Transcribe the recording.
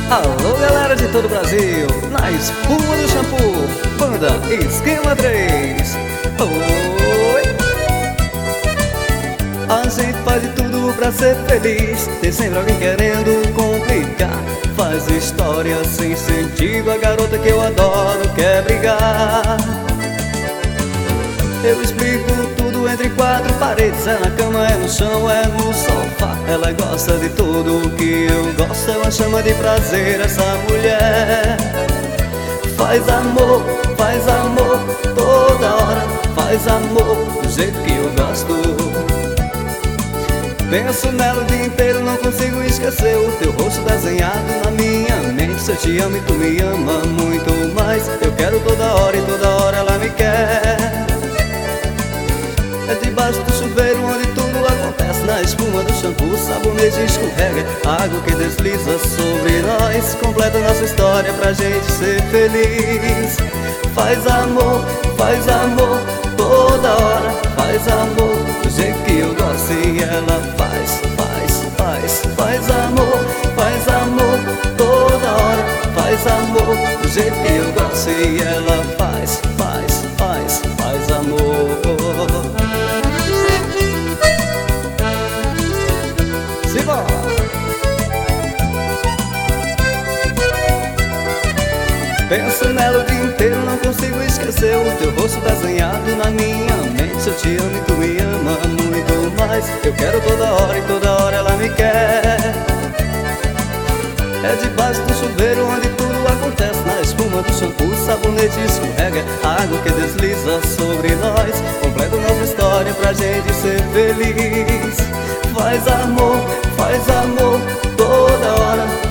Alô galera de todo o Brasil, na espuma do shampoo, banda Esquema 3. Oi! A gente faz de tudo pra ser feliz, tem sempre alguém querendo complicar. Faz história sem sentido, a garota que eu adoro quer brigar. Eu explico tudo entre quatro paredes, é na cama, é no chão, é no sofá. Ela gosta de tudo que eu gosto, ela chama de prazer essa mulher. Faz amor toda hora, faz amor do jeito que eu gosto. Penso nela o dia inteiro, não consigo esquecer o teu rosto desenhado na minha mente. Se eu te amo e tu me ama muito mais, eu quero toda hora e toda hora ela me quer. É debaixo do chuveiro onde tudo acontece, na espuma do shampoo, o sabonete escorrega, a água que desliza sobre nós completa nossa história pra gente ser feliz. Faz amor toda hora, faz amor do jeito que eu gosto e ela faz amor toda hora, faz amor do jeito que eu gosto e ela faz amor. Simbora! Penso nela o dia inteiro, não consigo esquecer o teu rosto desenhado na minha mente. Se eu te amo e tu me ama muito mais, eu quero toda hora e toda hora ela me quer. É debaixo do chuveiro onde tudo acontece, na espuma do shampoo, o sabonete escorrega, a água que desliza sobre nós completa nossa história pra gente ser feliz. Faz amor toda hora,